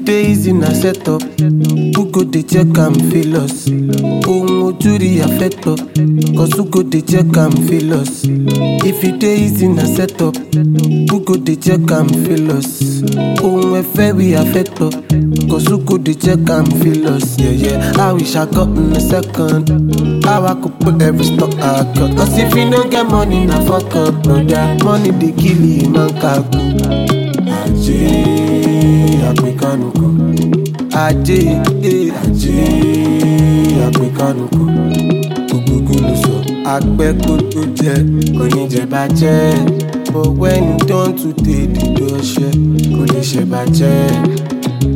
it dey easy na set up, who go dey check am feel us? Ohun ojú rí affect us, cause who go dey check am feel us? If it dey easy na set up, who go dey check am feel us? Ohun ẹ̀fẹ̀ we affect us, cause who go dey check am feel us? Yeah, yeah, I wish I got in a second, how I could put every stock I got. Cause if you no get money na fuck up, brother. Money dey kill you, man kaku. Ajé àpèkánukò, ajé àpèkánukò, gbogbo ló sọ. Àpẹ́ kó tó jẹ, kò ní jẹ bàjẹ́. But when you don too tey dídó ọṣẹ, kò lè ṣe bàjẹ́.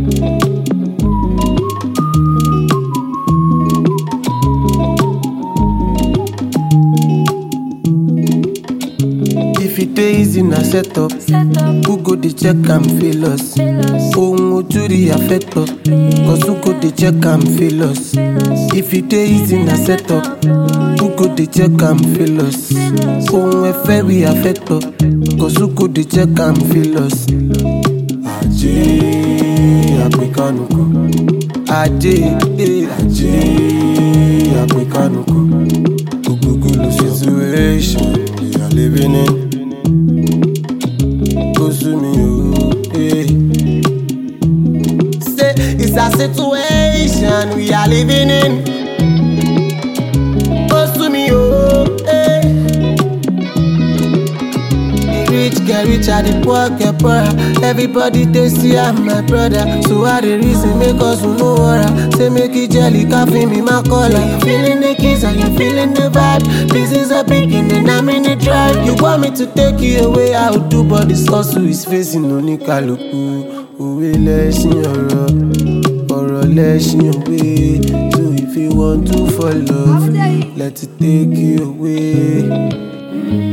If it dey easy na set up, who go dey check am feel us? Ohun ojú rí affect us, cause who go dey check am feel us? If it dey easy na set up, who go dey check am feel us? Ohun ẹ̀fẹ̀ we affect us, cause who go dey check am feel us? Ajé àpèkánukò, ajé àpèkánukò, gbogbo ló sọ. Situation we are living in. Say it's a situation we are living in. Close to me, oh, eh. The rich get richer, the poor get poorer. Everybody they see I'm my brother. So why the reason make us no worry? Say make it jelly, coffee me my collar. You feeling the kiss and you feeling the vibe. This is a beginning, I'm in the drive. You want me to take you away, I will do, but this hustle is facing oníkálukú. Òwe lẹ́ṣin ọ̀rọ̀ lẹ́ṣin òwe. So if you want to follow, let it take you away.